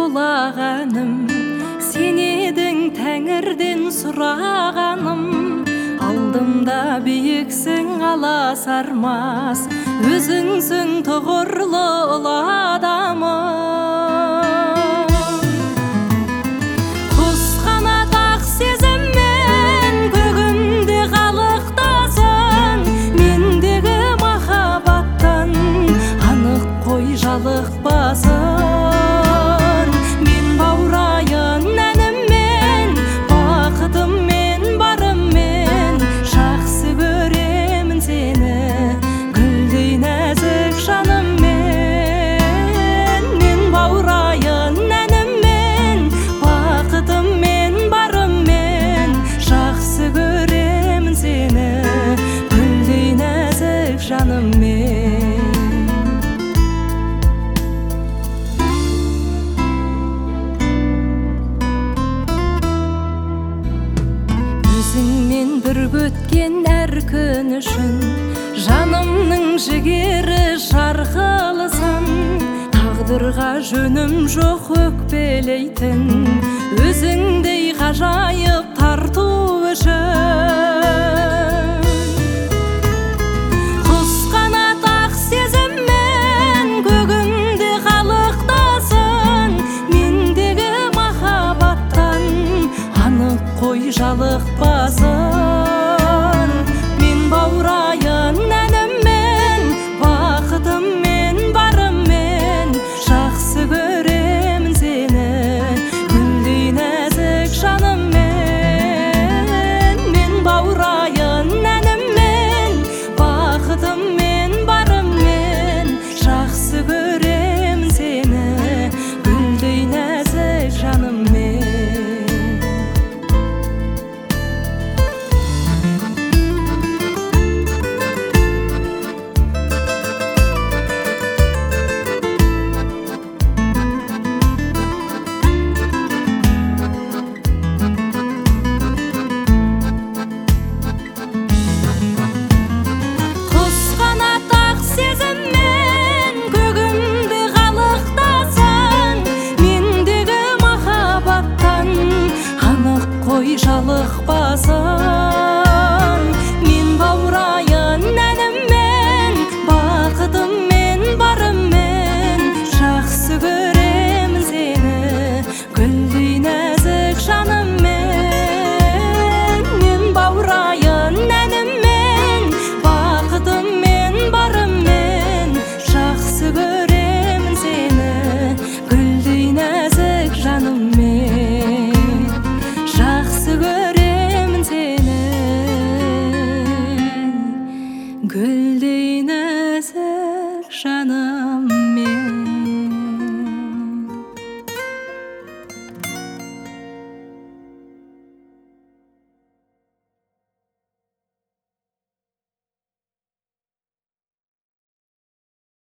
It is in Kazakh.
жылағаным, сен едің тәңірден сұрағаным. Алдымда биіксің аласармас, өзіңсің тұғырлы ұлы адамым. Құс қанат ақ сезіммен көгімде қалықтасың, мендегі махаббаттан анық қой жалықпасын. Мен баурайын әніммен, бақытыммен, барыммен, жақсы көремін сені гүлдей нәзік жаныммен. Мен баурайын әніммен, бақытыммен, барыммен, жақсы көремін сені гүлдей нәзік жаныммен. Өзіңмен бірге өткен әр күн үшін жанымның жігері жарқылысын. Тағдырға жөнім жоқ өкпелейтін, өзіңдей ғажайып тарту үшін.